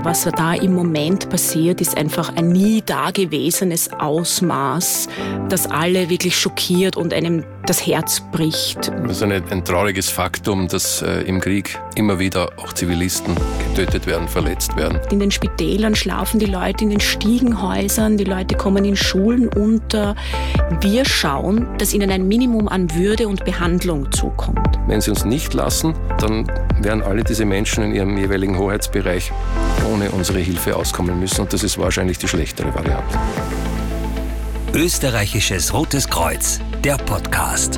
was da im Moment passiert, ist einfach ein nie dagewesenes Ausmaß, das alle wirklich schockiert und einem das Herz bricht. Es ist ein trauriges Faktum, dass im Krieg immer wieder auch Zivilisten getötet werden, verletzt werden. In den Spitälern schlafen die Leute, in den Stiegenhäusern, die Leute kommen in Schulen unter. Wir schauen, dass ihnen ein Minimum an Würde und Behandlung zukommt. Wenn sie uns nicht lassen, dann werden alle diese Menschen in ihrem jeweiligen Hoheitsbereich ohne unsere Hilfe auskommen müssen. Und das ist wahrscheinlich die schlechtere Variante. Österreichisches Rotes Kreuz, der Podcast.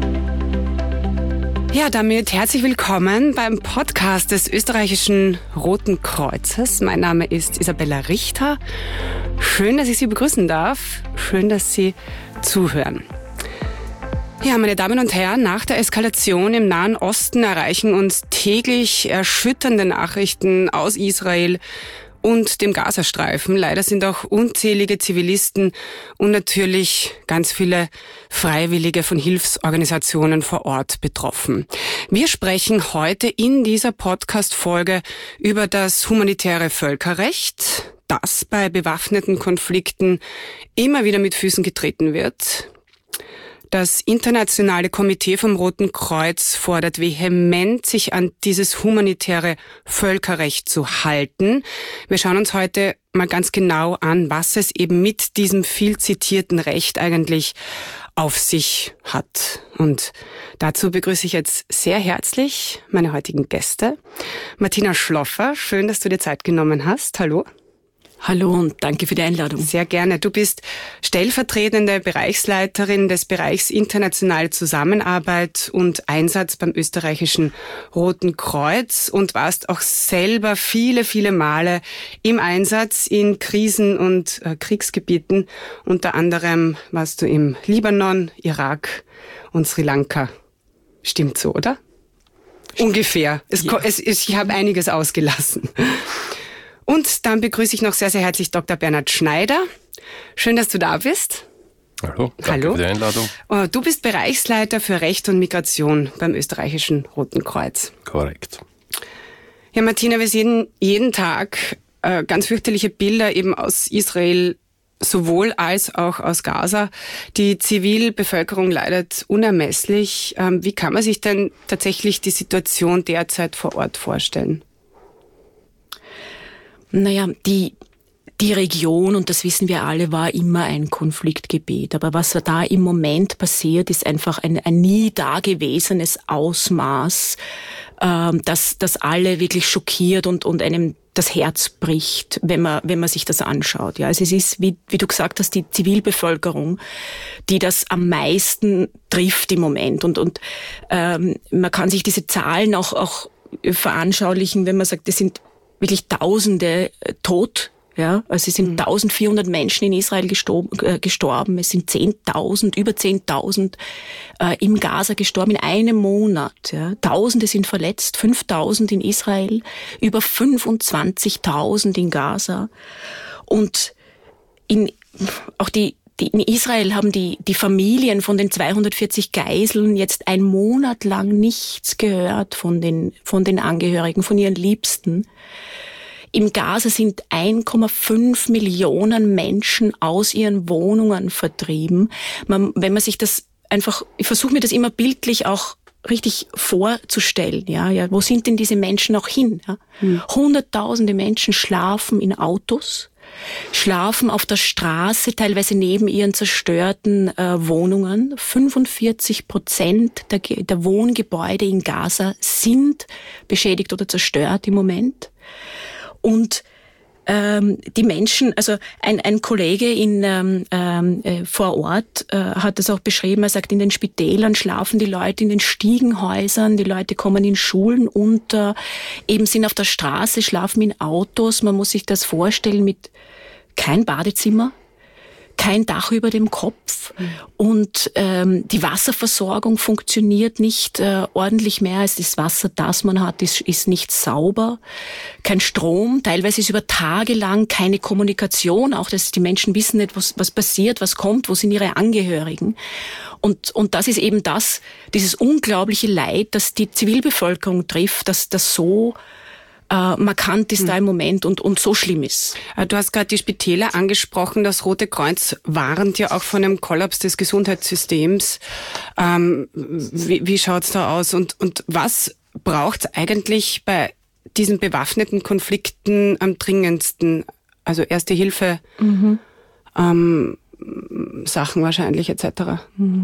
Ja, damit herzlich willkommen beim Podcast des Österreichischen Roten Kreuzes. Mein Name ist Isabella Richter. Schön, dass ich Sie begrüßen darf. Schön, dass Sie zuhören. Ja, meine Damen und Herren, nach der Eskalation im Nahen Osten erreichen uns täglich erschütternde Nachrichten aus Israel und dem Gazastreifen. Leider sind auch unzählige Zivilisten und natürlich ganz viele Freiwillige von Hilfsorganisationen vor Ort betroffen. Wir sprechen heute in dieser Podcast-Folge über das humanitäre Völkerrecht, das bei bewaffneten Konflikten immer wieder mit Füßen getreten wird. Das Internationale Komitee vom Roten Kreuz fordert vehement, sich an dieses humanitäre Völkerrecht zu halten. Wir schauen uns heute mal ganz genau an, was es eben mit diesem viel zitierten Recht eigentlich auf sich hat. Und dazu begrüße ich jetzt sehr herzlich meine heutigen Gäste. Martina Schloffer, schön, dass du dir Zeit genommen hast. Hallo. Hallo und danke für die Einladung. Sehr gerne. Du bist stellvertretende Bereichsleiterin des Bereichs Internationale Zusammenarbeit und Einsatz beim Österreichischen Roten Kreuz und warst auch selber viele, viele Male im Einsatz in Krisen- und Kriegsgebieten. Unter anderem warst du im Libanon, Irak und Sri Lanka. Stimmt so, oder? Ungefähr. Ja. Ich habe einiges ausgelassen. Und dann begrüße ich noch sehr, sehr herzlich Dr. Bernhard Schneider. Schön, dass du da bist. Hallo, danke für die Einladung. Du bist Bereichsleiter für Recht und Migration beim Österreichischen Roten Kreuz. Korrekt. Ja, Martina, wir sehen jeden Tag ganz fürchterliche Bilder eben aus Israel, sowohl als auch aus Gaza. Die Zivilbevölkerung leidet unermesslich. Wie kann man sich denn tatsächlich die Situation derzeit vor Ort vorstellen? Naja, die Region, und das wissen wir alle, war immer ein Konfliktgebiet. Aber was da im Moment passiert, ist einfach ein nie dagewesenes Ausmaß, das alle wirklich schockiert und einem das Herz bricht, wenn man sich das anschaut. Ja, also es ist, wie du gesagt hast, die Zivilbevölkerung, die das am meisten trifft im Moment. Und man kann sich diese Zahlen auch veranschaulichen, wenn man sagt, das sind wirklich Tausende tot, ja. Also es sind 1400 Menschen in Israel gestorben. Es sind 10.000, über 10.000 im Gaza gestorben in einem Monat, ja. Tausende sind verletzt, 5.000 in Israel, über 25.000 in Gaza. Und in Israel haben die Familien von den 240 Geiseln jetzt einen Monat lang nichts gehört von den Angehörigen, von ihren Liebsten. Im Gaza sind 1,5 Millionen Menschen aus ihren Wohnungen vertrieben. Wenn man sich das einfach, ich versuche mir das immer bildlich auch richtig vorzustellen, ja, wo sind denn diese Menschen auch hin? Ja? Hunderttausende Menschen schlafen in Autos, schlafen auf der Straße, teilweise neben ihren zerstörten Wohnungen. 45% der Wohngebäude in Gaza sind beschädigt oder zerstört im Moment. Und die Menschen, also ein Kollege vor Ort hat das auch beschrieben, er sagt, in den Spitälern schlafen die Leute, in den Stiegenhäusern, die Leute kommen in Schulen unter, eben sind auf der Straße, schlafen in Autos, man muss sich das vorstellen mit kein Badezimmer, kein Dach über dem Kopf und die Wasserversorgung funktioniert nicht ordentlich mehr. Also das Wasser, das man hat, ist nicht sauber. Kein Strom, teilweise ist über Tage lang keine Kommunikation, auch dass die Menschen wissen nicht, was passiert, was kommt, wo sind ihre Angehörigen. Und das ist eben dieses unglaubliche Leid, das die Zivilbevölkerung trifft, dass das so markant ist da im Moment und so schlimm ist. Du hast gerade die Spitäler angesprochen. Das Rote Kreuz warnt ja auch von einem Kollaps des Gesundheitssystems. Wie schaut's da aus? Und was braucht's eigentlich bei diesen bewaffneten Konflikten am dringendsten? Also Erste Hilfe, Sachen wahrscheinlich etc.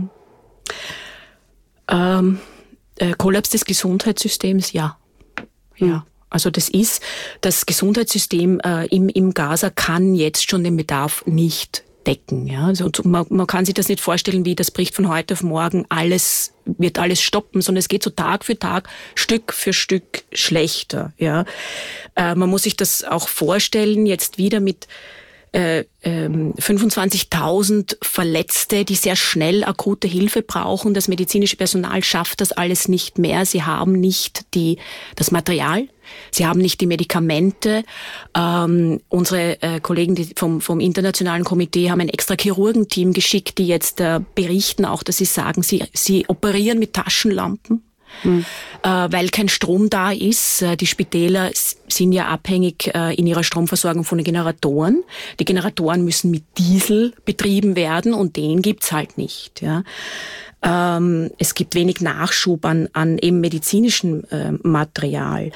Kollaps des Gesundheitssystems, ja. Ja. Also das Gesundheitssystem im Gaza kann jetzt schon den Bedarf nicht decken. Ja. Also man kann sich das nicht vorstellen, wie das bricht von heute auf morgen, wird alles stoppen, sondern es geht so Tag für Tag, Stück für Stück schlechter. Ja. Man muss sich das auch vorstellen, jetzt wieder mit 25.000 Verletzte, die sehr schnell akute Hilfe brauchen. Das medizinische Personal schafft das alles nicht mehr. Sie haben nicht das Material. Sie haben nicht die Medikamente. Unsere Kollegen vom Internationalen Komitee haben ein extra Chirurgenteam geschickt, die jetzt berichten auch, dass sie sagen, sie operieren mit Taschenlampen. Weil kein Strom da ist. Die Spitäler sind ja abhängig in ihrer Stromversorgung von den Generatoren. Die Generatoren müssen mit Diesel betrieben werden und den gibt's halt nicht. Ja. Es gibt wenig Nachschub an eben medizinischem Material.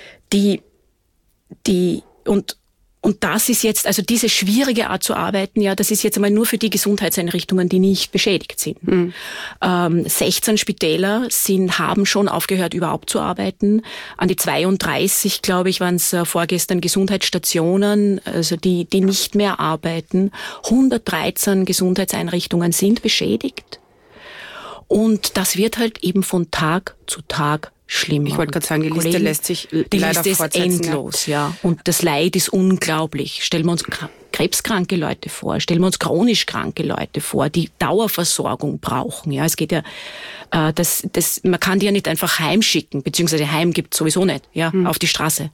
Und das ist jetzt, also diese schwierige Art zu arbeiten, ja, das ist jetzt einmal nur für die Gesundheitseinrichtungen, die nicht beschädigt sind. 16 Spitäler haben schon aufgehört, überhaupt zu arbeiten. An die 32, glaube ich, waren es vorgestern Gesundheitsstationen, also die nicht mehr arbeiten. 113 Gesundheitseinrichtungen sind beschädigt. Und das wird halt eben von Tag zu Tag schlimmer. Ich wollte gerade sagen, die Liste lässt sich leider fortsetzen. Die Liste ist endlos, ja. Und das Leid ist unglaublich. Stellen wir uns krebskranke Leute vor, stellen wir uns chronisch kranke Leute vor, die Dauerversorgung brauchen. Ja, es geht ja, man kann die ja nicht einfach heimschicken, beziehungsweise heim gibt's sowieso nicht, ja, auf die Straße.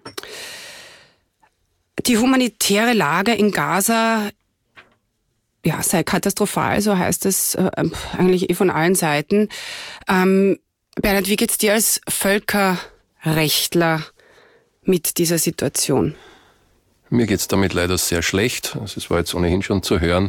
Die humanitäre Lage in Gaza, ja, sei katastrophal, so heißt es eigentlich von allen Seiten. Bernhard, wie geht's dir als Völkerrechtler mit dieser Situation? Mir geht's damit leider sehr schlecht. Es war jetzt ohnehin schon zu hören.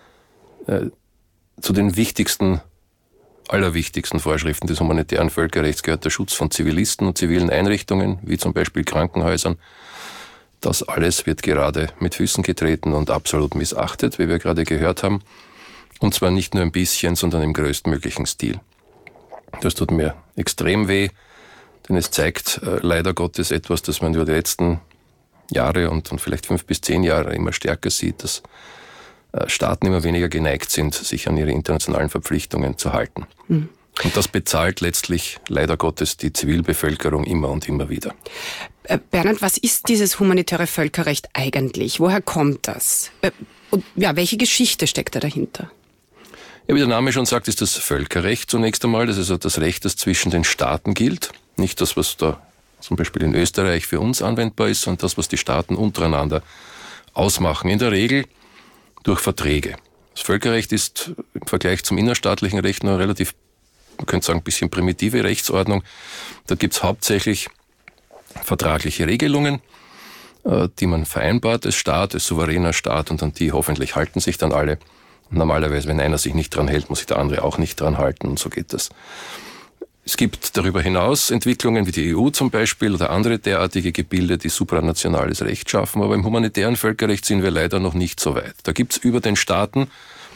Zu den allerwichtigsten Vorschriften des humanitären Völkerrechts gehört der Schutz von Zivilisten und zivilen Einrichtungen, wie zum Beispiel Krankenhäusern. Das alles wird gerade mit Füßen getreten und absolut missachtet, wie wir gerade gehört haben. Und zwar nicht nur ein bisschen, sondern im größtmöglichen Stil. Das tut mir extrem weh, denn es zeigt leider Gottes etwas, das man über die letzten Jahre und vielleicht 5 bis 10 Jahre immer stärker sieht, dass Staaten immer weniger geneigt sind, sich an ihre internationalen Verpflichtungen zu halten. Und das bezahlt letztlich leider Gottes die Zivilbevölkerung immer und immer wieder. Bernhard, was ist dieses humanitäre Völkerrecht eigentlich? Woher kommt das? Und ja, welche Geschichte steckt da dahinter? Ja, wie der Name schon sagt, ist das Völkerrecht zunächst einmal. Das ist also das Recht, das zwischen den Staaten gilt. Nicht das, was da zum Beispiel in Österreich für uns anwendbar ist, sondern das, was die Staaten untereinander ausmachen. In der Regel durch Verträge. Das Völkerrecht ist im Vergleich zum innerstaatlichen Recht noch relativ, man könnte sagen, ein bisschen primitive Rechtsordnung. Da gibt's hauptsächlich vertragliche Regelungen, die man vereinbart als Staat, als souveräner Staat, und an die hoffentlich halten sich dann alle. Normalerweise, wenn einer sich nicht dran hält, muss sich der andere auch nicht dran halten, und so geht das. Es gibt darüber hinaus Entwicklungen wie die EU zum Beispiel oder andere derartige Gebilde, die supranationales Recht schaffen, aber im humanitären Völkerrecht sind wir leider noch nicht so weit. Da gibt's über den Staaten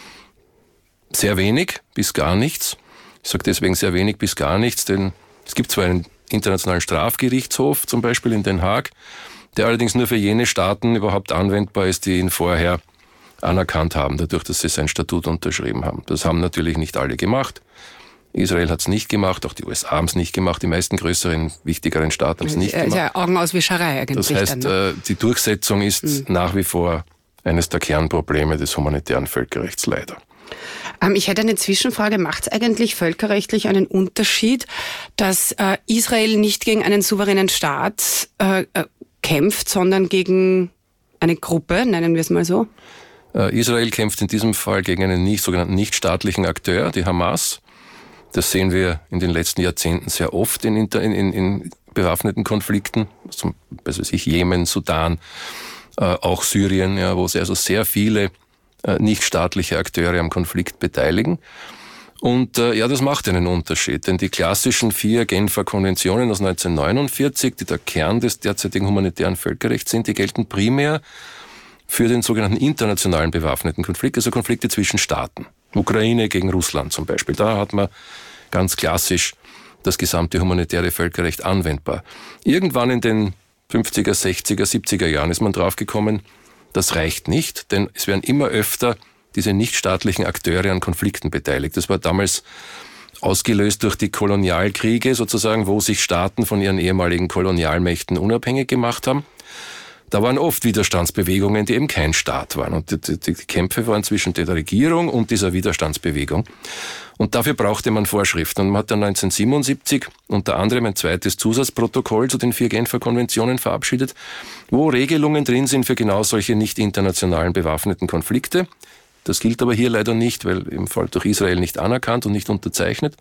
sehr wenig bis gar nichts. Ich sage deswegen sehr wenig bis gar nichts, denn es gibt zwar einen internationalen Strafgerichtshof, zum Beispiel in Den Haag, der allerdings nur für jene Staaten überhaupt anwendbar ist, die ihn vorher anerkannt haben, dadurch, dass sie sein Statut unterschrieben haben. Das haben natürlich nicht alle gemacht. Israel hat es nicht gemacht, auch die USA haben es nicht gemacht, die meisten größeren, wichtigeren Staaten haben es nicht gemacht. Ja, Augenauswischerei eigentlich. Das heißt, die Durchsetzung ist nach wie vor eines der Kernprobleme des humanitären Völkerrechts leider. Ich hätte eine Zwischenfrage. Macht es eigentlich völkerrechtlich einen Unterschied, dass Israel nicht gegen einen souveränen Staat kämpft, sondern gegen eine Gruppe, nennen wir es mal so? Israel kämpft in diesem Fall gegen einen sogenannten nichtstaatlichen Akteur, die Hamas. Das sehen wir in den letzten Jahrzehnten sehr oft in bewaffneten Konflikten, zum Beispiel Jemen, Sudan, auch Syrien, ja, wo sich also sehr viele nichtstaatliche Akteure am Konflikt beteiligen. Und das macht einen Unterschied, denn die klassischen 4 Genfer Konventionen aus 1949, die der Kern des derzeitigen humanitären Völkerrechts sind, die gelten primär für den sogenannten internationalen bewaffneten Konflikt, also Konflikte zwischen Staaten. Ukraine gegen Russland zum Beispiel. Da hat man ganz klassisch das gesamte humanitäre Völkerrecht anwendbar. Irgendwann in den 50er, 60er, 70er Jahren ist man draufgekommen, das reicht nicht, denn es werden immer öfter diese nichtstaatlichen Akteure an Konflikten beteiligt. Das war damals ausgelöst durch die Kolonialkriege sozusagen, wo sich Staaten von ihren ehemaligen Kolonialmächten unabhängig gemacht haben. Da waren oft Widerstandsbewegungen, die eben kein Staat waren. Und die Kämpfe waren zwischen der Regierung und dieser Widerstandsbewegung. Und dafür brauchte man Vorschriften. Und man hat dann 1977 unter anderem ein zweites Zusatzprotokoll zu den 4 Genfer Konventionen verabschiedet, wo Regelungen drin sind für genau solche nicht internationalen bewaffneten Konflikte. Das gilt aber hier leider nicht, weil im Fall durch Israel nicht anerkannt und nicht unterzeichnet.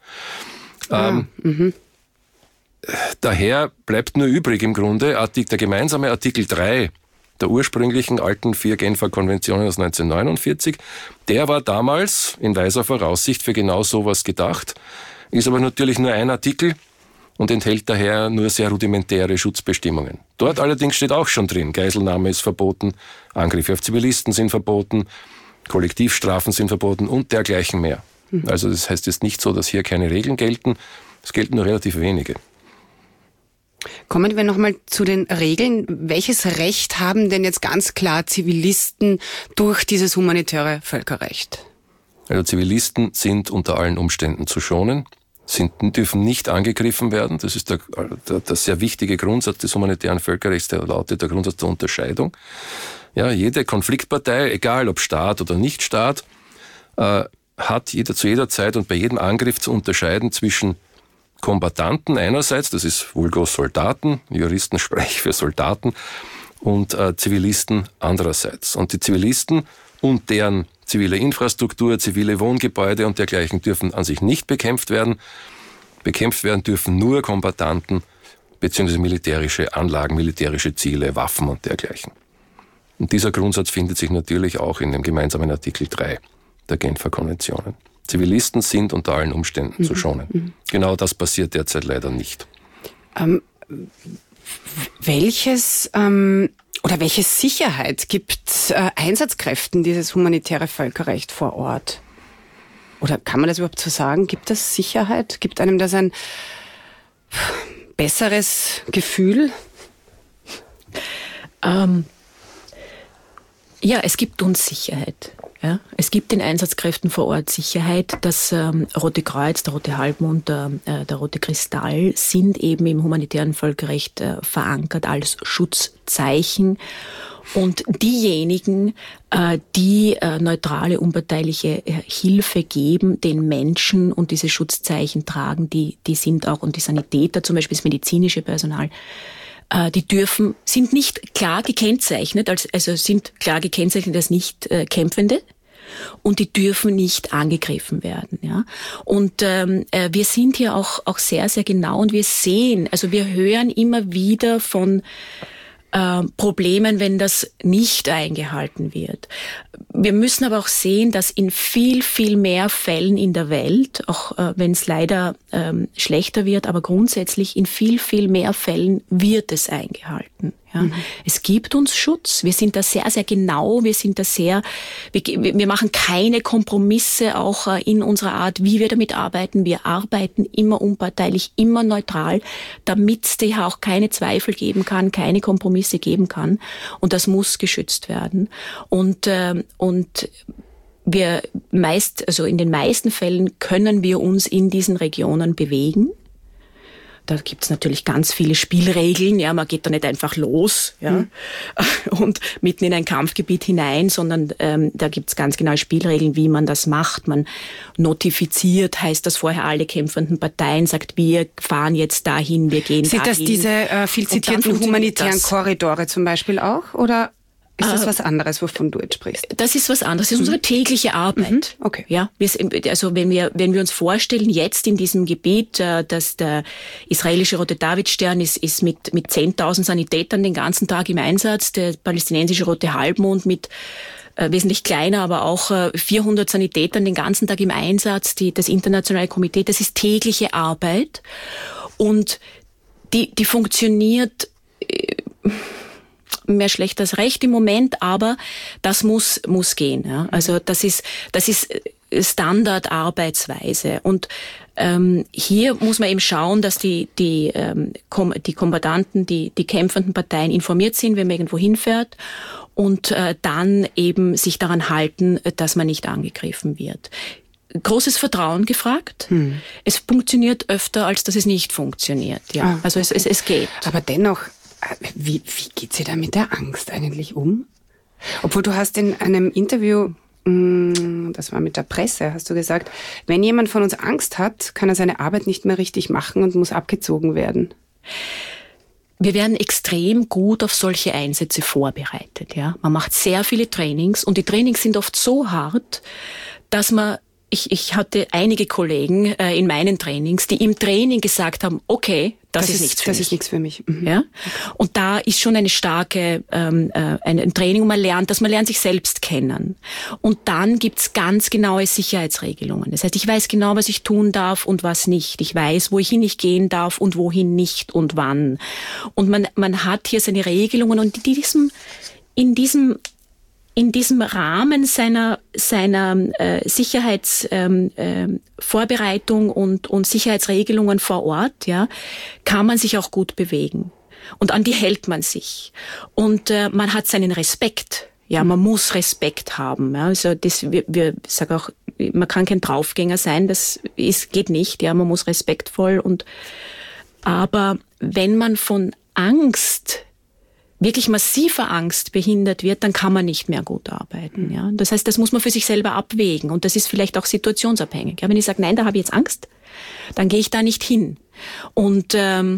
Daher bleibt nur übrig im Grunde der gemeinsame Artikel 3 der ursprünglichen alten 4 Genfer Konventionen aus 1949. Der war damals in weiser Voraussicht für genau sowas gedacht, ist aber natürlich nur ein Artikel und enthält daher nur sehr rudimentäre Schutzbestimmungen. Dort allerdings steht auch schon drin, Geiselnahme ist verboten, Angriffe auf Zivilisten sind verboten, Kollektivstrafen sind verboten und dergleichen mehr. Also das heißt jetzt nicht so, dass hier keine Regeln gelten, es gelten nur relativ wenige. Kommen wir nochmal zu den Regeln. Welches Recht haben denn jetzt ganz klar Zivilisten durch dieses humanitäre Völkerrecht? Also Zivilisten sind unter allen Umständen zu schonen, dürfen nicht angegriffen werden. Das ist der sehr wichtige Grundsatz des humanitären Völkerrechts, der lautet der Grundsatz der Unterscheidung. Ja, jede Konfliktpartei, egal ob Staat oder Nichtstaat, hat zu jeder Zeit und bei jedem Angriff zu unterscheiden zwischen Kombattanten einerseits, das ist vulgo Soldaten, Juristensprech für Soldaten, und Zivilisten andererseits. Und die Zivilisten und deren zivile Infrastruktur, zivile Wohngebäude und dergleichen dürfen an sich nicht bekämpft werden. Bekämpft werden dürfen nur Kombattanten bzw. militärische Anlagen, militärische Ziele, Waffen und dergleichen. Und dieser Grundsatz findet sich natürlich auch in dem gemeinsamen Artikel 3 der Genfer Konventionen. Zivilisten sind unter allen Umständen zu schonen. Genau das passiert derzeit leider nicht. Welche Sicherheit gibt Einsatzkräften dieses humanitäre Völkerrecht vor Ort? Oder kann man das überhaupt so sagen? Gibt das Sicherheit? Gibt einem das ein besseres Gefühl? Ja, es gibt uns Sicherheit. Ja, es gibt den Einsatzkräften vor Ort Sicherheit. Das Rote Kreuz, der Rote Halbmond, der Rote Kristall sind eben im humanitären Völkerrecht verankert als Schutzzeichen. Und diejenigen, die neutrale, unparteiliche Hilfe geben, den Menschen und diese Schutzzeichen tragen, die sind auch, und die Sanitäter, zum Beispiel das medizinische Personal, die sind nicht klar gekennzeichnet, also sind klar gekennzeichnet als nicht Kämpfende, und die dürfen nicht angegriffen werden. Ja? Und wir sind hier auch sehr, sehr genau, und wir sehen, also wir hören immer wieder von Problemen, wenn das nicht eingehalten wird. Wir müssen aber auch sehen, dass in viel, viel mehr Fällen in der Welt, auch wenn es leider schlechter wird, aber grundsätzlich in viel, viel mehr Fällen wird es eingehalten. Ja. Es gibt uns Schutz. Wir sind da sehr, sehr genau. Wir machen keine Kompromisse auch in unserer Art, wie wir damit arbeiten. Wir arbeiten immer unparteilich, immer neutral, damit es da auch keine Zweifel geben kann, keine Kompromisse geben kann. Und das muss geschützt werden. Und also in den meisten Fällen können wir uns in diesen Regionen bewegen. Da gibt's natürlich ganz viele Spielregeln. Ja, man geht da nicht einfach los, ja, und mitten in ein Kampfgebiet hinein, sondern da gibt's ganz genaue Spielregeln, wie man das macht. Man notifiziert, heißt das vorher alle kämpfenden Parteien, sagt, wir fahren jetzt dahin, wir gehen dahin. Sind das diese viel zitierten humanitären Korridore zum Beispiel auch, oder? ist das was anderes, wovon du jetzt sprichst? Das ist was anderes. Das ist unsere tägliche Arbeit. Okay. Ja, also wenn wir uns vorstellen, jetzt in diesem Gebiet, dass der israelische Rote Davidstern ist mit 10.000 Sanitätern den ganzen Tag im Einsatz, der palästinensische Rote Halbmond mit wesentlich kleiner, aber auch 400 Sanitätern den ganzen Tag im Einsatz, das internationale Komitee, das ist tägliche Arbeit und die funktioniert mehr schlecht als recht im Moment, aber das muss gehen. Ja? Also das ist Standardarbeitsweise und hier muss man eben schauen, dass die Kombattanten, die kämpfenden Parteien informiert sind, wenn man irgendwo hinfährt und dann eben sich daran halten, dass man nicht angegriffen wird. Großes Vertrauen gefragt. Es funktioniert öfter, als dass es nicht funktioniert. Ja, also es geht. Aber dennoch, wie geht sie da mit der Angst eigentlich um? Obwohl du hast in einem Interview, das war mit der Presse, hast du gesagt, wenn jemand von uns Angst hat, kann er seine Arbeit nicht mehr richtig machen und muss abgezogen werden. Wir werden extrem gut auf solche Einsätze vorbereitet. Ja, man macht sehr viele Trainings und die Trainings sind oft so hart, dass ich hatte einige Kollegen in meinen Trainings, die im Training gesagt haben, okay, das ist nichts für mich. Das ist nichts für mich. Ja? Und da ist schon eine starke ein Training, wo man lernt, sich selbst kennen. Und dann gibt's ganz genaue Sicherheitsregelungen. Das heißt, ich weiß genau, was ich tun darf und was nicht. Ich weiß, wohin ich gehen darf und wohin nicht und wann. Und man hat hier seine Regelungen und in diesem Rahmen seiner Sicherheitsvorbereitung und Sicherheitsregelungen vor Ort, ja, kann man sich auch gut bewegen. Und an die hält man sich. Und man hat seinen Respekt. Ja, man muss Respekt haben. Ja. Also wir sagen auch, man kann kein Draufgänger sein. Geht nicht. Ja, man muss respektvoll aber wenn man von Angst, wirklich massiver Angst behindert wird, dann kann man nicht mehr gut arbeiten. Ja? Das heißt, das muss man für sich selber abwägen und das ist vielleicht auch situationsabhängig. Ja? Wenn ich sage, nein, da habe ich jetzt Angst, dann gehe ich da nicht hin. Und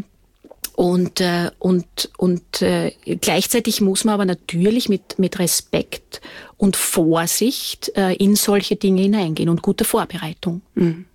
gleichzeitig muss man aber natürlich mit Respekt und Vorsicht in solche Dinge hineingehen und gute Vorbereitung. Mhm.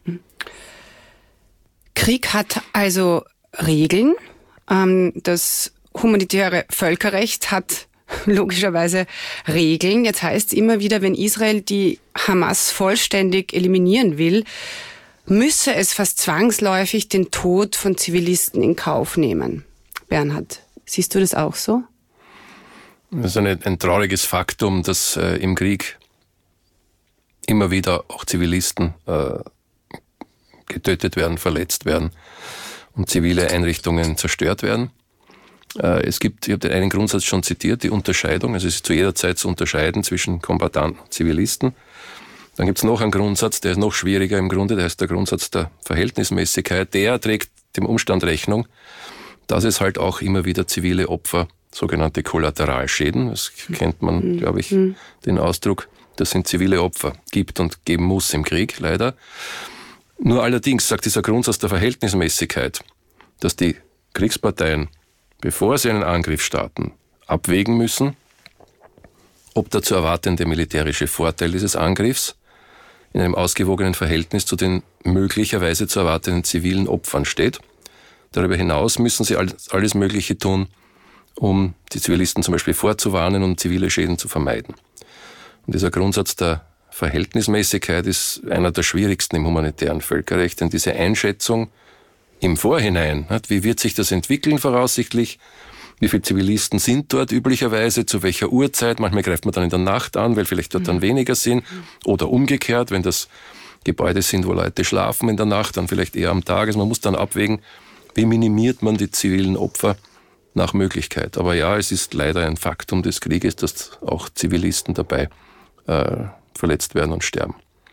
Krieg hat also Regeln. Das humanitäre Völkerrecht hat logischerweise Regeln. Jetzt heißt es immer wieder, wenn Israel die Hamas vollständig eliminieren will, müsse es fast zwangsläufig den Tod von Zivilisten in Kauf nehmen. Bernhard, siehst du das auch so? Das ist ein trauriges Faktum, dass im Krieg immer wieder auch Zivilisten getötet werden, verletzt werden und zivile Einrichtungen zerstört werden. Es gibt, ich habe den einen Grundsatz schon zitiert, die Unterscheidung, also es ist zu jeder Zeit zu unterscheiden zwischen Kombattanten und Zivilisten. Dann gibt es noch einen Grundsatz, der ist noch schwieriger im Grunde, der heißt der Grundsatz der Verhältnismäßigkeit. Der trägt dem Umstand Rechnung, dass es halt auch immer wieder zivile Opfer, sogenannte Kollateralschäden, das kennt man, glaube ich, den Ausdruck, das sind zivile Opfer, gibt und geben muss im Krieg, leider. Nur allerdings sagt dieser Grundsatz der Verhältnismäßigkeit, dass die Kriegsparteien, bevor sie einen Angriff starten, abwägen müssen, ob der zu erwartende militärische Vorteil dieses Angriffs in einem ausgewogenen Verhältnis zu den möglicherweise zu erwartenden zivilen Opfern steht. Darüber hinaus müssen sie alles Mögliche tun, um die Zivilisten zum Beispiel vorzuwarnen und zivile Schäden zu vermeiden. Und dieser Grundsatz der Verhältnismäßigkeit ist einer der schwierigsten im humanitären Völkerrecht, denn diese Einschätzung im Vorhinein, wie wird sich das entwickeln voraussichtlich, wie viele Zivilisten sind dort üblicherweise, zu welcher Uhrzeit, manchmal greift man dann in der Nacht an, weil vielleicht dort dann weniger sind, oder umgekehrt, wenn das Gebäude sind, wo Leute schlafen in der Nacht, dann vielleicht eher am Tag. Also man muss dann abwägen, wie minimiert man die zivilen Opfer nach Möglichkeit. Aber ja, es ist leider ein Faktum des Krieges, dass auch Zivilisten dabei verletzt werden und sterben.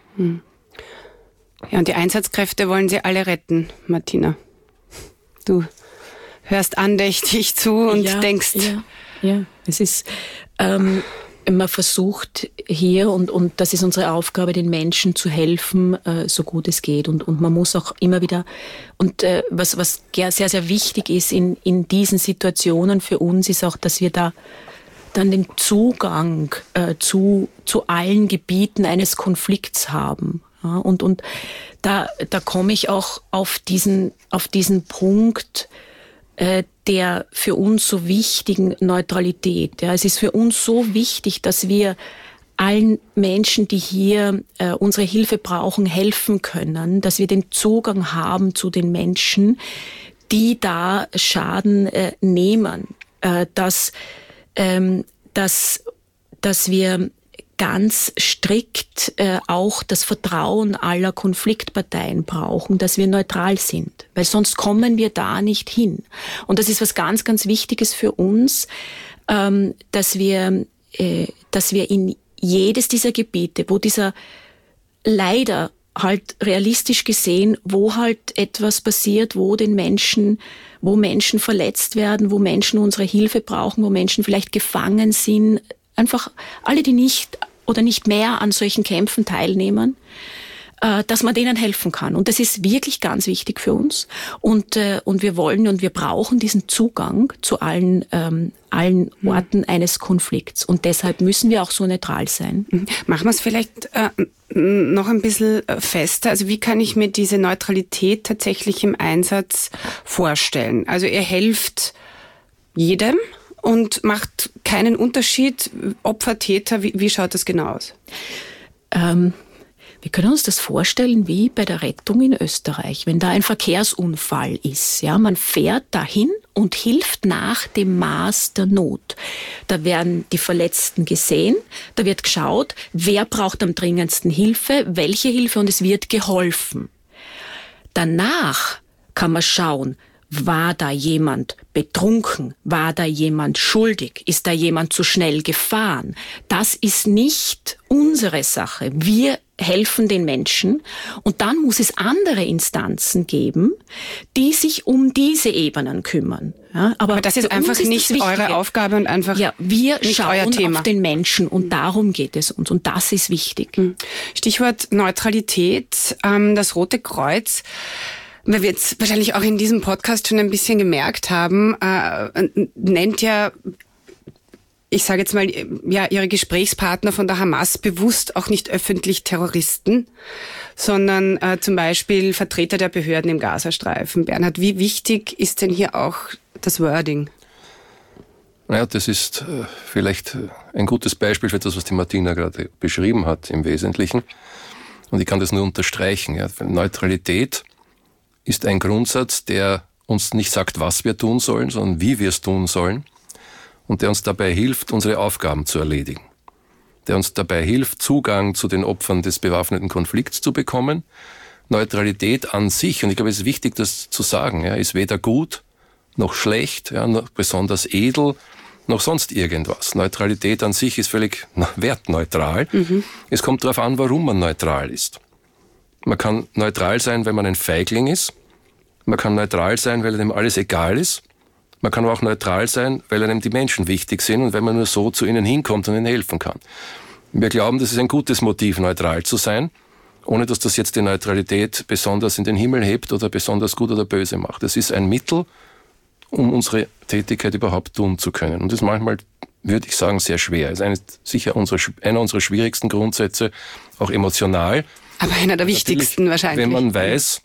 Ja, und die Einsatzkräfte wollen sie alle retten, Martina. Du hörst andächtig zu und denkst. Ja, es ist, man versucht hier, und das ist unsere Aufgabe, den Menschen zu helfen, so gut es geht. Und man muss auch immer wieder, und was sehr, sehr wichtig ist in diesen Situationen für uns, ist auch, dass wir da dann den Zugang zu allen Gebieten eines Konflikts haben. Ja, und da komme ich auch auf diesen Punkt der für uns so wichtigen Neutralität. Ja, es ist für uns so wichtig, dass wir allen Menschen, die hier unsere Hilfe brauchen, helfen können, dass wir den Zugang haben zu den Menschen, die da Schaden nehmen, dass wir ganz strikt auch das Vertrauen aller Konfliktparteien brauchen, dass wir neutral sind, weil sonst kommen wir da nicht hin. Und das ist was ganz, ganz Wichtiges für uns, dass wir in jedes dieser Gebiete, wo dieser leider halt realistisch gesehen, wo halt etwas passiert, wo Menschen verletzt werden, wo Menschen unsere Hilfe brauchen, wo Menschen vielleicht gefangen sind, einfach alle, die nicht oder nicht mehr an solchen Kämpfen teilnehmen, dass man denen helfen kann. Und das ist wirklich ganz wichtig für uns. Und wir wollen und wir brauchen diesen Zugang zu allen Orten eines Konflikts. Und deshalb müssen wir auch so neutral sein. Machen wir es vielleicht noch ein bisschen fester. Also wie kann ich mir diese Neutralität tatsächlich im Einsatz vorstellen? Also ihr helft jedem und macht keinen Unterschied, Opfer, Täter. Wie schaut das genau aus? Wir können uns das vorstellen wie bei der Rettung in Österreich, wenn da ein Verkehrsunfall ist. Ja, man fährt dahin und hilft nach dem Maß der Not. Da werden die Verletzten gesehen, da wird geschaut, wer braucht am dringendsten Hilfe, welche Hilfe, und es wird geholfen. Danach kann man schauen, war da jemand betrunken? War da jemand schuldig? Ist da jemand zu schnell gefahren? Das ist nicht unsere Sache. Wir helfen den Menschen und dann muss es andere Instanzen geben, die sich um diese Ebenen kümmern. Ja, aber das ist einfach nicht eure Aufgabe und einfach wir nicht schauen euer Thema. Auf den Menschen und darum geht es uns und das ist wichtig. Stichwort Neutralität, das Rote Kreuz. Weil wir jetzt wahrscheinlich auch in diesem Podcast schon ein bisschen gemerkt haben, nennt ja, ich sage jetzt mal, ja, ihre Gesprächspartner von der Hamas bewusst auch nicht öffentlich Terroristen, sondern zum Beispiel Vertreter der Behörden im Gazastreifen. Bernhard, wie wichtig ist denn hier auch das Wording? Naja, das ist vielleicht ein gutes Beispiel für das, was die Martina gerade beschrieben hat im Wesentlichen. Und ich kann das nur unterstreichen. Ja. Neutralität ist ein Grundsatz, der uns nicht sagt, was wir tun sollen, sondern wie wir es tun sollen und der uns dabei hilft, unsere Aufgaben zu erledigen. Der uns dabei hilft, Zugang zu den Opfern des bewaffneten Konflikts zu bekommen. Neutralität an sich, und ich glaube, es ist wichtig, das zu sagen, ja, ist weder gut noch schlecht, ja, noch besonders edel, noch sonst irgendwas. Neutralität an sich ist völlig wertneutral. Es kommt darauf an, warum man neutral ist. Man kann neutral sein, wenn man ein Feigling ist. Man kann neutral sein, weil einem alles egal ist. Man kann aber auch neutral sein, weil einem die Menschen wichtig sind und wenn man nur so zu ihnen hinkommt und ihnen helfen kann. Wir glauben, das ist ein gutes Motiv, neutral zu sein, ohne dass das jetzt die Neutralität besonders in den Himmel hebt oder besonders gut oder böse macht. Es ist ein Mittel, um unsere Tätigkeit überhaupt tun zu können. Und das ist manchmal, würde ich sagen, sehr schwer. Es ist sicher einer unserer schwierigsten Grundsätze, auch emotional. Aber einer der wichtigsten wahrscheinlich. Wenn man weiß,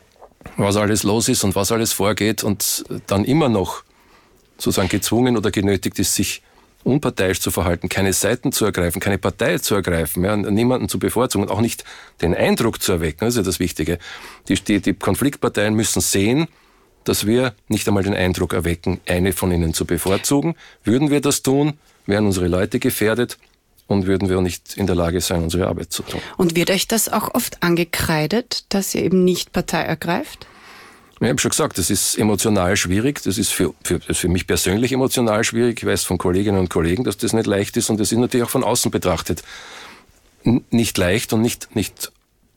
was alles los ist und was alles vorgeht und dann immer noch sozusagen gezwungen oder genötigt ist, sich unparteiisch zu verhalten, keine Seiten zu ergreifen, keine Partei zu ergreifen, ja, niemanden zu bevorzugen und auch nicht den Eindruck zu erwecken, das ist ja das Wichtige. Die Konfliktparteien müssen sehen, dass wir nicht einmal den Eindruck erwecken, eine von ihnen zu bevorzugen. Würden wir das tun, wären unsere Leute gefährdet und würden wir nicht in der Lage sein, unsere Arbeit zu tun. Und wird euch das auch oft angekreidet, dass ihr eben nicht Partei ergreift? Ich habe schon gesagt, das ist emotional schwierig. Das ist für mich persönlich emotional schwierig. Ich weiß von Kolleginnen und Kollegen, dass das nicht leicht ist. Und das ist natürlich auch von außen betrachtet nicht leicht und nicht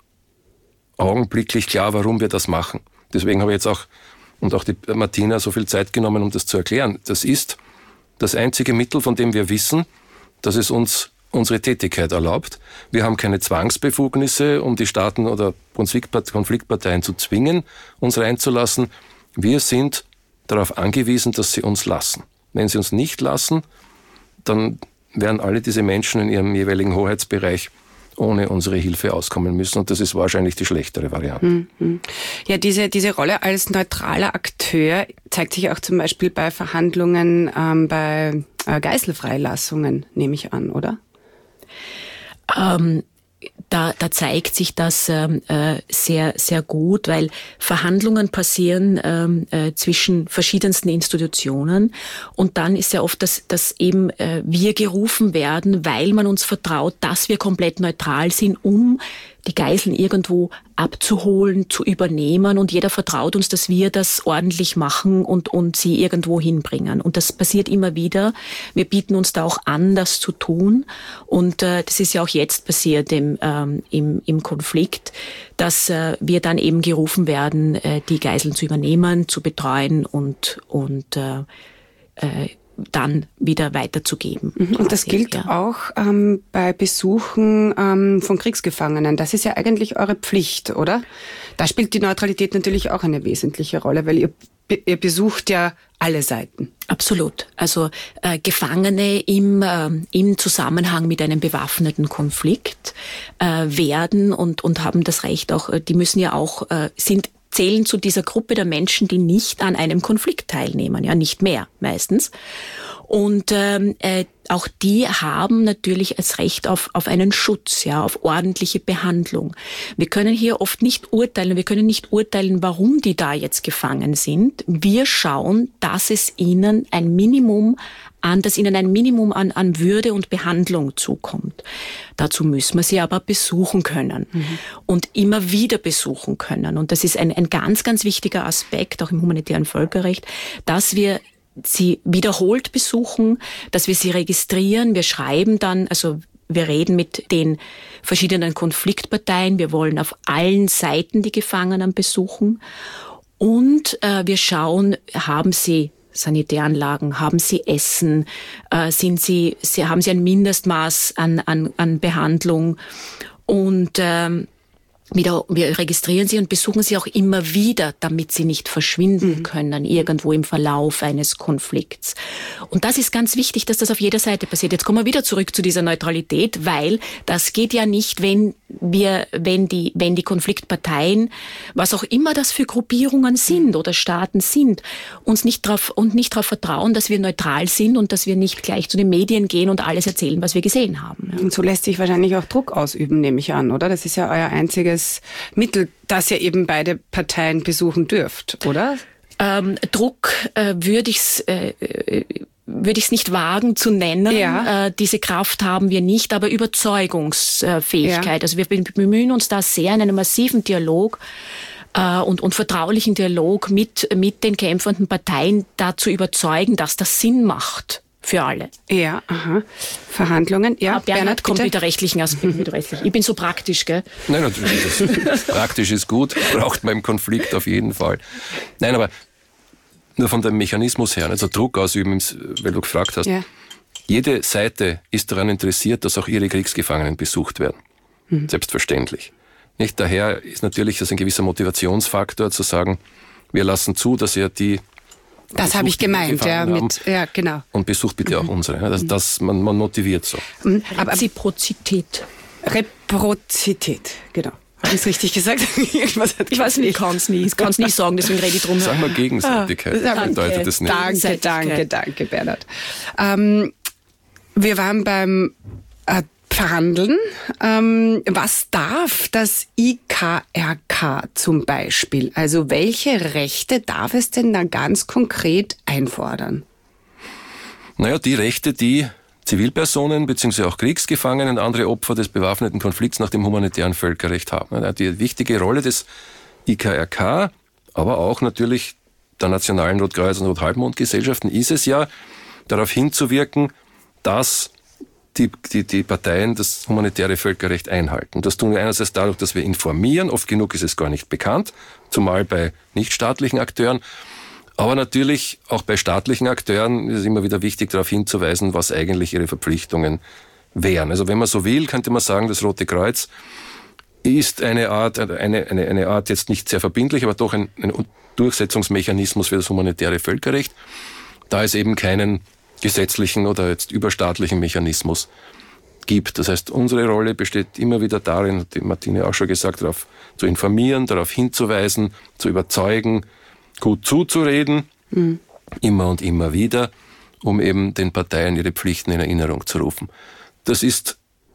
augenblicklich klar, warum wir das machen. Deswegen habe ich jetzt auch die Martina so viel Zeit genommen, um das zu erklären. Das ist das einzige Mittel, von dem wir wissen, dass es uns unsere Tätigkeit erlaubt. Wir haben keine Zwangsbefugnisse, um die Staaten oder Konfliktparteien zu zwingen, uns reinzulassen. Wir sind darauf angewiesen, dass sie uns lassen. Wenn sie uns nicht lassen, dann werden alle diese Menschen in ihrem jeweiligen Hoheitsbereich ohne unsere Hilfe auskommen müssen. Und das ist wahrscheinlich die schlechtere Variante. Ja, diese Rolle als neutraler Akteur zeigt sich auch zum Beispiel bei Verhandlungen, bei Geiselfreilassungen, nehme ich an, oder? Da zeigt sich das sehr, sehr gut, weil Verhandlungen passieren zwischen verschiedensten Institutionen und dann ist ja oft, dass eben wir gerufen werden, weil man uns vertraut, dass wir komplett neutral sind, um die Geiseln irgendwo abzuholen, zu übernehmen und jeder vertraut uns, dass wir das ordentlich machen und sie irgendwo hinbringen. Und das passiert immer wieder. Wir bieten uns da auch an, das zu tun. Und das ist ja auch jetzt passiert im Konflikt, dass wir dann eben gerufen werden, die Geiseln zu übernehmen, zu betreuen und dann wieder weiterzugeben. Und das gilt auch bei Besuchen von Kriegsgefangenen. Das ist ja eigentlich eure Pflicht, oder? Da spielt die Neutralität natürlich auch eine wesentliche Rolle, weil ihr besucht ja alle Seiten. Absolut. Also Gefangene im Zusammenhang mit einem bewaffneten Konflikt werden und haben das Recht auch, die müssen ja auch, zählen zu dieser Gruppe der Menschen, die nicht an einem Konflikt teilnehmen, ja, nicht mehr meistens. Und auch die haben natürlich das Recht auf einen Schutz, ja, auf ordentliche Behandlung. Wir können hier oft nicht urteilen, warum die da jetzt gefangen sind. Wir schauen, dass ihnen ein Minimum an Würde und Behandlung zukommt. Dazu müssen wir sie aber besuchen können und immer wieder besuchen können. Und das ist ein ganz, ganz wichtiger Aspekt, auch im humanitären Völkerrecht, dass wir sie wiederholt besuchen, dass wir sie registrieren. Wir schreiben dann, also wir reden mit den verschiedenen Konfliktparteien. Wir wollen auf allen Seiten die Gefangenen besuchen. Und wir schauen, haben sie Sanitäranlagen, haben sie Essen, haben sie ein Mindestmaß an Behandlung und wir registrieren sie und besuchen sie auch immer wieder, damit sie nicht verschwinden können irgendwo im Verlauf eines Konflikts. Und das ist ganz wichtig, dass das auf jeder Seite passiert. Jetzt kommen wir wieder zurück zu dieser Neutralität, weil das geht ja nicht, wenn die Konfliktparteien, was auch immer das für Gruppierungen sind oder Staaten sind, uns nicht darauf vertrauen, dass wir neutral sind und dass wir nicht gleich zu den Medien gehen und alles erzählen, was wir gesehen haben. Und so lässt sich wahrscheinlich auch Druck ausüben, nehme ich an, oder? Das ist ja euer einziges Mittel, das ihr eben beide Parteien besuchen dürft, oder? Druck würde ich's nicht wagen zu nennen. Ja. Diese Kraft haben wir nicht, aber Überzeugungsfähigkeit. Ja. Also wir bemühen uns da sehr in einem massiven Dialog und vertraulichen Dialog mit den kämpfenden Parteien da zu überzeugen, dass das Sinn macht. Für alle. Ja, aha. Verhandlungen, ja. Bernhard kommt mit der rechtlichen Aspekt. Ich bin so praktisch, gell? Nein, natürlich. Praktisch ist gut, braucht man im Konflikt auf jeden Fall. Nein, aber nur von dem Mechanismus her, also Druck ausüben, weil du gefragt hast. Ja. Jede Seite ist daran interessiert, dass auch ihre Kriegsgefangenen besucht werden. Selbstverständlich. Nicht? Daher ist natürlich das ein gewisser Motivationsfaktor zu sagen, wir lassen zu, dass ihr die das habe ich gemeint, ja, genau. Und besucht bitte auch unsere. Man motiviert so. Aber Reziprozität, genau. Habe ich es richtig gesagt? Ich weiß nicht, ich kann es nie sagen, deswegen rede ich drum. Sag mal Gegenseitigkeit, bedeutet das nicht. Danke, Bernhard. Wir waren beim Verhandeln. Was darf das IKRK zum Beispiel? Also welche Rechte darf es denn da ganz konkret einfordern? Naja, die Rechte, die Zivilpersonen bzw. auch Kriegsgefangene und andere Opfer des bewaffneten Konflikts nach dem humanitären Völkerrecht haben. Die wichtige Rolle des IKRK, aber auch natürlich der Nationalen Rotkreuz- und Rothalbmondgesellschaften ist es ja, darauf hinzuwirken, dass die Parteien das humanitäre Völkerrecht einhalten. Das tun wir einerseits dadurch, dass wir informieren. Oft genug ist es gar nicht bekannt, zumal bei nichtstaatlichen Akteuren. Aber natürlich auch bei staatlichen Akteuren ist es immer wieder wichtig, darauf hinzuweisen, was eigentlich ihre Verpflichtungen wären. Also wenn man so will, könnte man sagen, das Rote Kreuz ist eine Art jetzt nicht sehr verbindlich, aber doch ein Durchsetzungsmechanismus für das humanitäre Völkerrecht, da es eben keinen gesetzlichen oder jetzt überstaatlichen Mechanismus gibt. Das heißt, unsere Rolle besteht immer wieder darin, hat die Martine auch schon gesagt, darauf zu informieren, darauf hinzuweisen, zu überzeugen, gut zuzureden, immer und immer wieder, um eben den Parteien ihre Pflichten in Erinnerung zu rufen. Das ist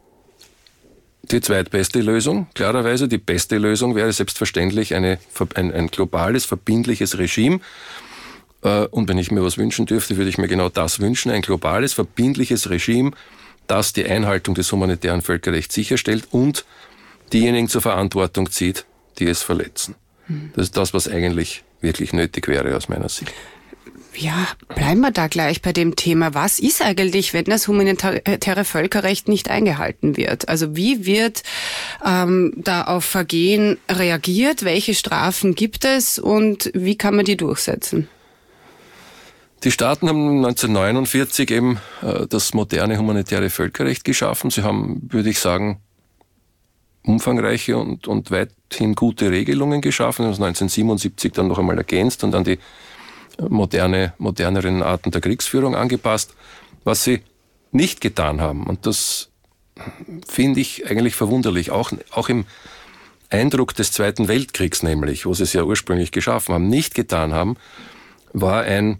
die zweitbeste Lösung. Klarerweise die beste Lösung wäre selbstverständlich ein globales, verbindliches Regime. Und wenn ich mir was wünschen dürfte, würde ich mir genau das wünschen. Ein globales, verbindliches Regime, das die Einhaltung des humanitären Völkerrechts sicherstellt und diejenigen zur Verantwortung zieht, die es verletzen. Das ist das, was eigentlich wirklich nötig wäre aus meiner Sicht. Ja, bleiben wir da gleich bei dem Thema. Was ist eigentlich, wenn das humanitäre Völkerrecht nicht eingehalten wird? Also wie wird da auf Vergehen reagiert? Welche Strafen gibt es und wie kann man die durchsetzen? Die Staaten haben 1949 eben das moderne humanitäre Völkerrecht geschaffen. Sie haben, würde ich sagen, umfangreiche und weithin gute Regelungen geschaffen. Sie haben es 1977 dann noch einmal ergänzt und dann die moderneren Arten der Kriegsführung angepasst. Was sie nicht getan haben, und das finde ich eigentlich verwunderlich, auch im Eindruck des Zweiten Weltkriegs nämlich, wo sie es ja ursprünglich geschaffen haben, nicht getan haben, war ein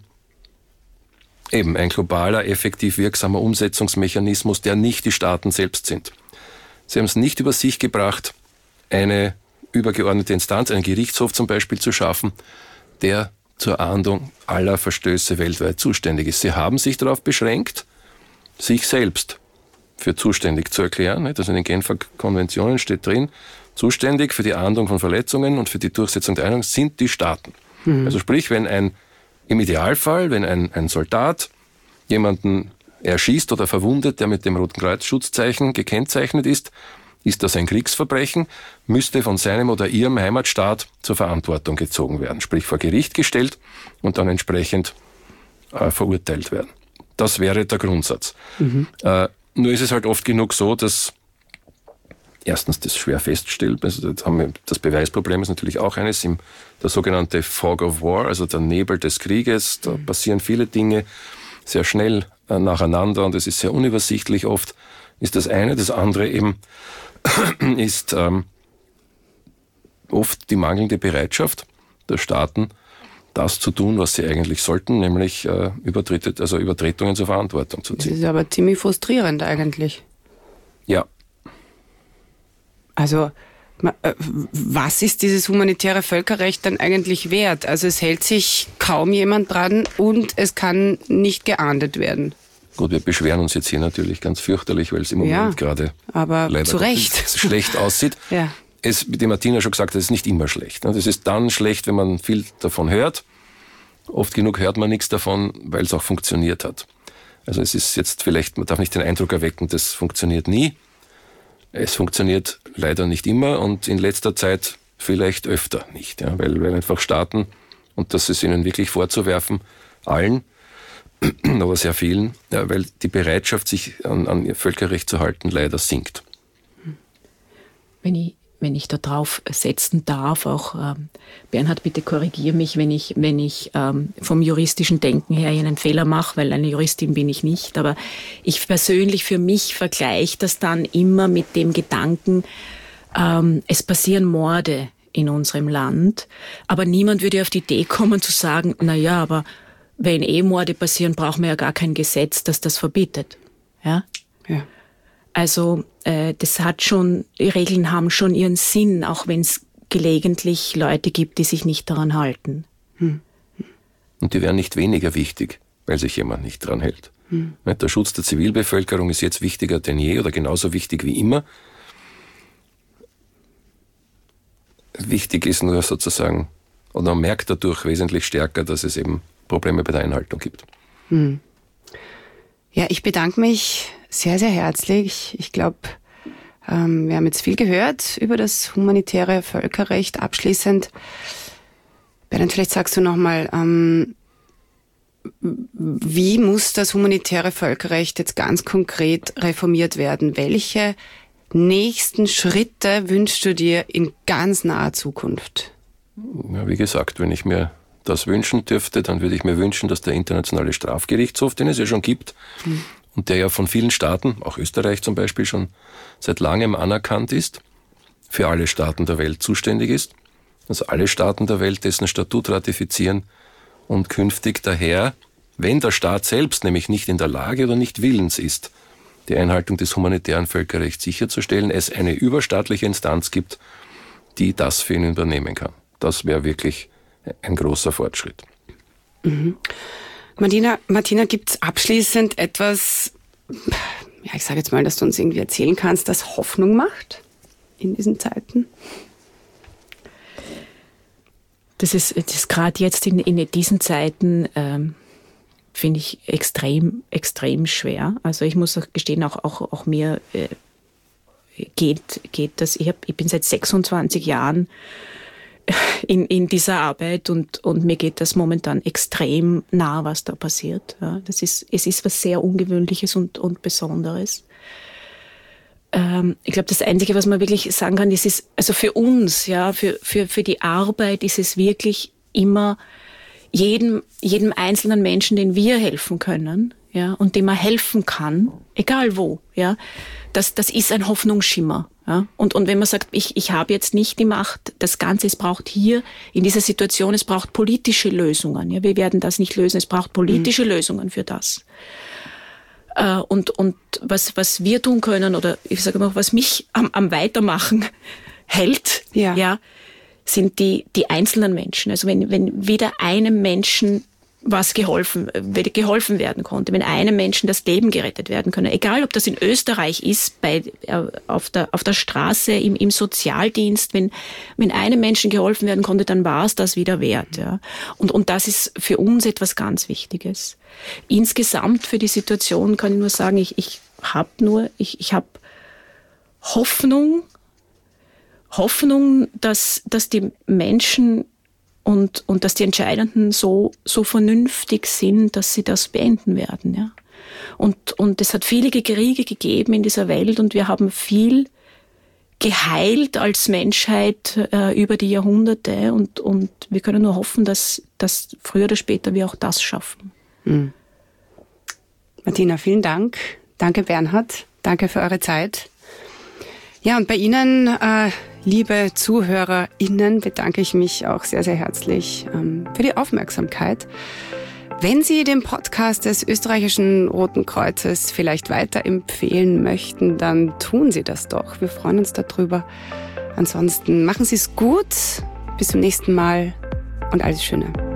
globaler, effektiv wirksamer Umsetzungsmechanismus, der nicht die Staaten selbst sind. Sie haben es nicht über sich gebracht, eine übergeordnete Instanz, einen Gerichtshof zum Beispiel zu schaffen, der zur Ahndung aller Verstöße weltweit zuständig ist. Sie haben sich darauf beschränkt, sich selbst für zuständig zu erklären. Also in den Genfer Konventionen steht drin, zuständig für die Ahndung von Verletzungen und für die Durchsetzung der Einigung sind die Staaten. Also sprich, wenn im Idealfall, wenn ein Soldat jemanden erschießt oder verwundet, der mit dem Roten Kreuz-Schutzzeichen gekennzeichnet ist das ein Kriegsverbrechen, müsste von seinem oder ihrem Heimatstaat zur Verantwortung gezogen werden, sprich vor Gericht gestellt und dann entsprechend verurteilt werden. Das wäre der Grundsatz. Nur ist es halt oft genug so, dass erstens das schwer feststellt, also das Beweisproblem ist natürlich auch eines, der sogenannte Fog of War, also der Nebel des Krieges, da passieren viele Dinge sehr schnell nacheinander und es ist sehr unübersichtlich oft, ist das eine. Das andere eben ist oft die mangelnde Bereitschaft der Staaten, das zu tun, was sie eigentlich sollten, nämlich Übertretungen zur Verantwortung zu ziehen. Das ist aber ziemlich frustrierend eigentlich. Ja. Also was ist dieses humanitäre Völkerrecht dann eigentlich wert? Also es hält sich kaum jemand dran und es kann nicht geahndet werden. Gut, wir beschweren uns jetzt hier natürlich ganz fürchterlich, weil es im Moment gerade leider zu Recht schlecht aussieht. Ja. Wie die Martina schon gesagt hat, es ist nicht immer schlecht. Es ist dann schlecht, wenn man viel davon hört. Oft genug hört man nichts davon, weil es auch funktioniert hat. Also es ist jetzt vielleicht, man darf nicht den Eindruck erwecken, das funktioniert nie. Es funktioniert leider nicht immer und in letzter Zeit vielleicht öfter nicht. Ja, weil einfach Staaten, und das ist ihnen wirklich vorzuwerfen, allen, aber sehr vielen, ja, weil die Bereitschaft, sich an ihr Völkerrecht zu halten, leider sinkt. Wenn ich da drauf setzen darf, auch Bernhard, bitte korrigiere mich, wenn ich vom juristischen Denken her einen Fehler mache, weil eine Juristin bin ich nicht, aber ich persönlich für mich vergleiche das dann immer mit dem Gedanken, es passieren Morde in unserem Land, aber niemand würde auf die Idee kommen zu sagen, naja, aber wenn Morde passieren, brauchen wir ja gar kein Gesetz, das das verbietet. Ja? Ja. Also die Regeln haben schon ihren Sinn, auch wenn es gelegentlich Leute gibt, die sich nicht daran halten. Und die wären nicht weniger wichtig, weil sich jemand nicht daran hält. Der Schutz der Zivilbevölkerung ist jetzt wichtiger denn je oder genauso wichtig wie immer. Wichtig ist nur sozusagen, und man merkt dadurch wesentlich stärker, dass es eben Probleme bei der Einhaltung gibt. Ja, ich bedanke mich sehr, sehr herzlich. Ich glaube, wir haben jetzt viel gehört über das humanitäre Völkerrecht. Abschließend, Bernhard, vielleicht sagst du nochmal, wie muss das humanitäre Völkerrecht jetzt ganz konkret reformiert werden? Welche nächsten Schritte wünschst du dir in ganz naher Zukunft? Ja, wie gesagt, wenn ich mir das wünschen dürfte, dann würde ich mir wünschen, dass der Internationale Strafgerichtshof, den es ja schon gibt, und der ja von vielen Staaten, auch Österreich zum Beispiel, schon seit langem anerkannt ist, für alle Staaten der Welt zuständig ist, dass alle Staaten der Welt dessen Statut ratifizieren und künftig daher, wenn der Staat selbst nämlich nicht in der Lage oder nicht willens ist, die Einhaltung des humanitären Völkerrechts sicherzustellen, es eine überstaatliche Instanz gibt, die das für ihn übernehmen kann. Das wäre wirklich ein großer Fortschritt. Mhm. Martina, gibt es abschließend etwas, ja, ich sage jetzt mal, dass du uns irgendwie erzählen kannst, das Hoffnung macht in diesen Zeiten? Das ist gerade jetzt in diesen Zeiten, finde ich extrem, extrem schwer. Also ich muss auch gestehen, auch mir geht das. Ich bin seit 26 Jahren in dieser Arbeit und mir geht das momentan extrem nah, was da passiert. Ja, es ist was sehr Ungewöhnliches und Besonderes. Ich glaube, das Einzige, was man wirklich sagen kann, das ist, also für uns, ja, für die Arbeit ist es wirklich immer jedem einzelnen Menschen, den wir helfen können, ja, und dem man helfen kann, egal wo, ja, das ist ein Hoffnungsschimmer, ja. Und wenn man sagt, ich habe jetzt nicht die Macht, das Ganze, es braucht hier in dieser Situation, es braucht politische Lösungen, ja, wir werden das nicht lösen, es braucht politische Lösungen für das. Und was wir tun können, oder ich sage mal, was mich am Weitermachen hält, ja, sind die einzelnen Menschen. Also wenn wieder einem Menschen was geholfen werden konnte, wenn einem Menschen das Leben gerettet werden könne, egal ob das in Österreich ist, auf der Straße, im Sozialdienst, wenn einem Menschen geholfen werden konnte, dann war es das wieder wert. Ja. Und das ist für uns etwas ganz Wichtiges. Insgesamt für die Situation kann ich nur sagen, ich habe Hoffnung, dass die Menschen und dass die Entscheidenden so vernünftig sind, dass sie das beenden werden. Ja. Und es hat viele Kriege gegeben in dieser Welt und wir haben viel geheilt als Menschheit über die Jahrhunderte und wir können nur hoffen, dass früher oder später wir auch das schaffen. Mhm. Martina, vielen Dank. Danke, Bernhard. Danke für eure Zeit. Ja, und bei Ihnen, liebe ZuhörerInnen, bedanke ich mich auch sehr, sehr herzlich für die Aufmerksamkeit. Wenn Sie den Podcast des Österreichischen Roten Kreuzes vielleicht weiterempfehlen möchten, dann tun Sie das doch. Wir freuen uns darüber. Ansonsten machen Sie es gut. Bis zum nächsten Mal und alles Schöne.